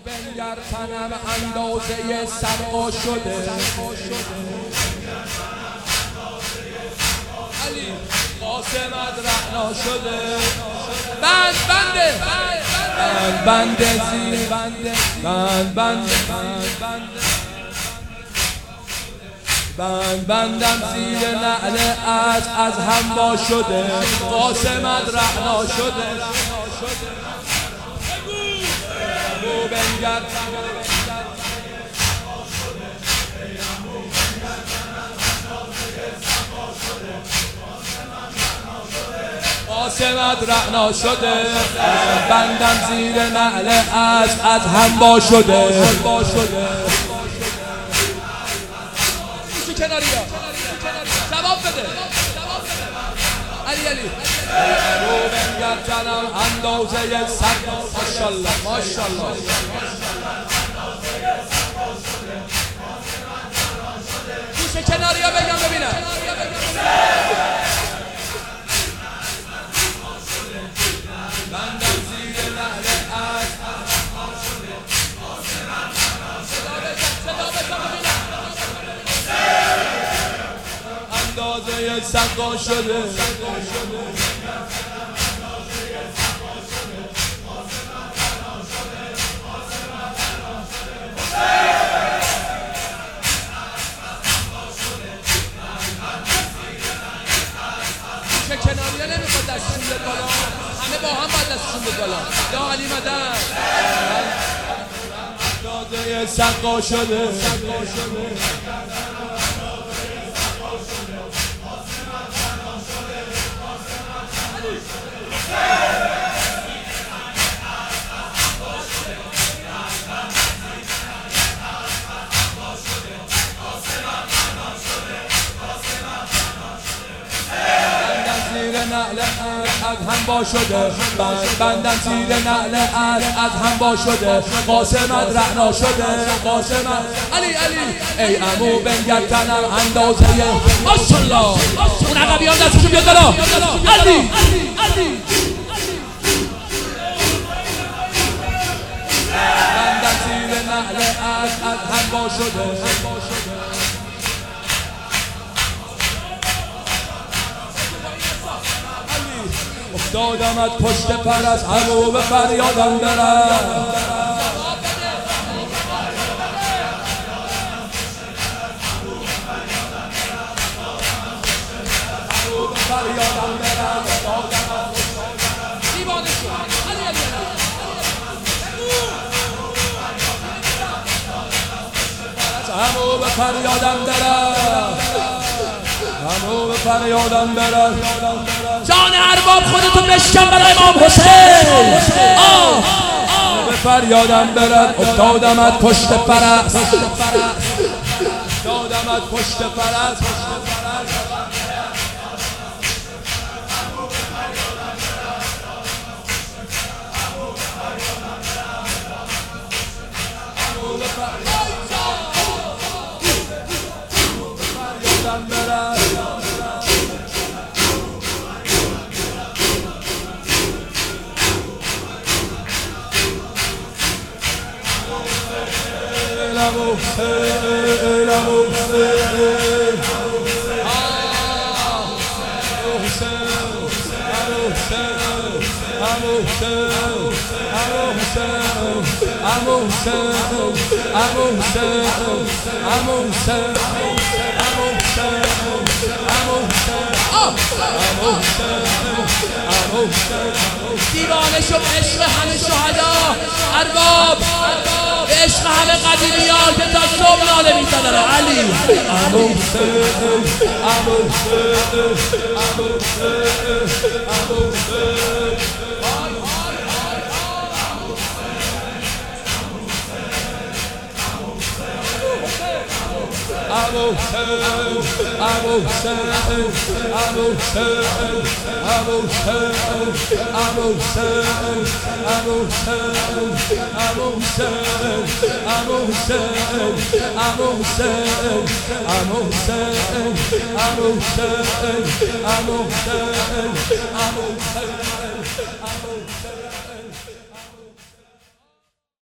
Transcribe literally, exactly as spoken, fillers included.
بنگر تنم اندازه سرقا شده علی قاسمت رعنا شده بند بنده بند بنده زیر بنده بند بنده بند بنده بند بندم زیر نعل از از هم با شده قاسمت رعنا شده بگو بنگر قاسمت رعنا شده بندم زیر نعل از از هم با شده کناری ها جواب بده علی علی رو بنگر جنم اندازه سر ماشالله ماشالله گوش کناری ها بگم ببینم بندم زیر نهر از اندازه سقا شده چه کناریه نمیخواد دستشون به بالا همه با هم باید دستشون به بالا یا علی مدن اندازه سقا شده نعل از هم با شده بندم زیر نعل از هم با شده قاسمت رعنا شده قاسمت علی علی ای عمو بنگر تنم اندازه ماشالله اون عقبیان دستشون بیاد بالا علی علی بندم زیر نعل از از هم با شده افتادمت پشت پر از همو به فریادم برم فریادم برم دیوانه شد همو به فریادم برم همو به فریادم برم جان ارباب خودتو بشکن برای امام حسین آه به فریادم برد افتادمت پشت فرس افتادمت پشت فرس Amo Hussein, Amo Hussein, Amo دیوانه شد عشق همه شهدا ارباب عشق همه قدیمیان که تا صبح ناله میزدن علی عمو حسین عمو حسین عمو حسین عمو حسین Amo Hussein, Amo Hussein, Amo Hussein, Amo Hussein, Amo Hussein, Amo Hussein, Amo Hussein, Amo Hussein, Amo Hussein, Amo Hussein, Amo Hussein, Amo Hussein, Amo Hussein, Amo Hussein.